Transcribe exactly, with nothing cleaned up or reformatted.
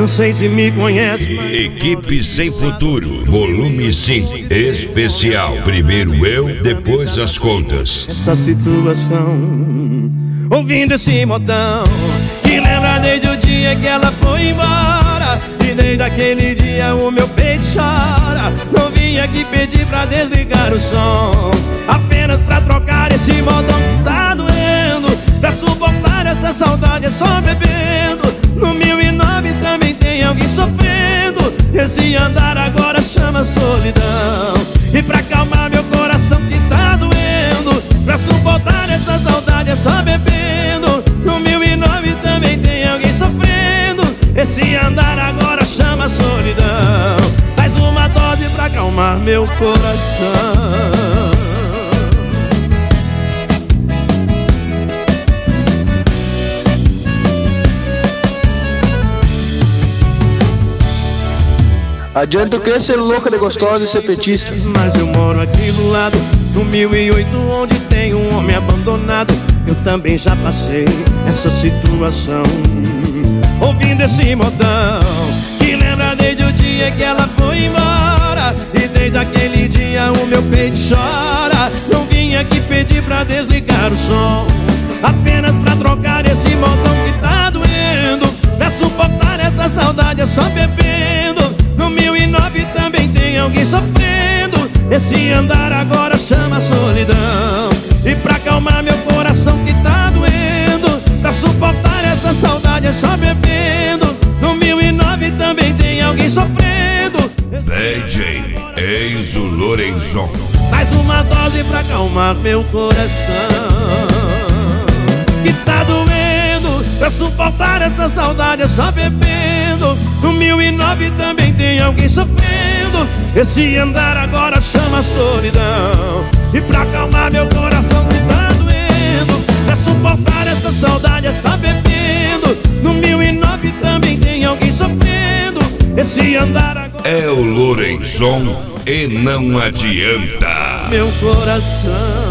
sei se me conhece, mas... Equipe Sem Futuro, volume cinco, especial. Primeiro eu, depois as contas. Essa situação, ouvindo esse modão, que lembra desde o dia que ela foi embora. E desde aquele dia o meu peito chora. Não vim aqui pedir pra desligar o som, apenas pra trocar esse modão que tá doendo. Pra suportar essa saudade é só bebendo. No mil e nove também tem alguém sofrendo. Esse andar agora chama solidão. E pra acalmar meu coração que tá doendo, pra suportar essa saudade é só bebendo. No mil e nove também tem alguém sofrendo. Esse andar agora chama solidão. Mais uma dose pra acalmar meu coração. Adianta o que ser louca de gostosa e ser petista? Mas eu moro aqui do lado, no mil e oito, onde tem um homem abandonado. Eu também já passei essa situação, ouvindo esse modão, que lembra desde o dia que ela foi embora. E desde aquele dia o meu peito chora. Não vim aqui pedir pra desligar o som, apenas pra trocar esse modão que tá doendo. Pra suportar essa saudade é só bebendo. No mil e nove também tem alguém sofrendo. Esse andar agora chama solidão. E pra acalmar meu coração que tá doendo, pra suportar essa saudade é só bebendo. No mil e nove também tem alguém sofrendo. D J Enzo Lorenzon. Mais uma dose pra acalmar meu coração que tá doendo, pra suportar essa saudade é só bebendo. No mil e nove também tem alguém sofrendo. Esse andar agora chama solidão. E pra acalmar meu coração que tá doendo, pra suportar essa saudade é só bebendo. No mil e nove também tem alguém sofrendo. Esse andar agora é o Lorenzon e não adianta. Meu coração.